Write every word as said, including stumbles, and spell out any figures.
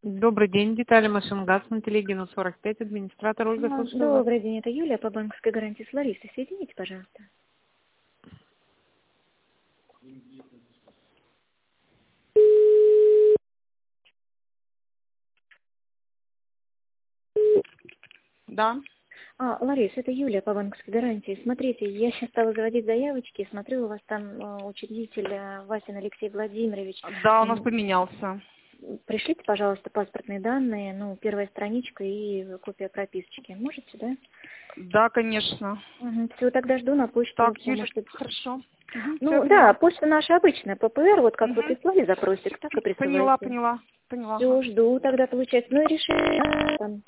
Добрый день, детали машин ГАЗ на Телегину сорок пять, администратор Ольга А, слушаю вас. Добрый день, это Юлия по банковской гарантии с Ларисой. Соедините, пожалуйста. Да. А, Ларис, это Юлия по банковской гарантии. Смотрите, я сейчас стала заводить заявочки, смотрю, у вас там э, учредитель э, Васин Алексей Владимирович. Да, у нас М, поменялся. Пришлите, пожалуйста, паспортные данные, ну, первая страничка и копия прописочки. Можете, да? Да, конечно. Угу. Все, тогда жду на почту, Так, потому Юля, что... хорошо. Ну, да, почта наша обычная, ППР, вот как вы Угу. прислали запросик, так и Поняла, присылайте. поняла, поняла. Все, жду тогда, получается. Ну и решение.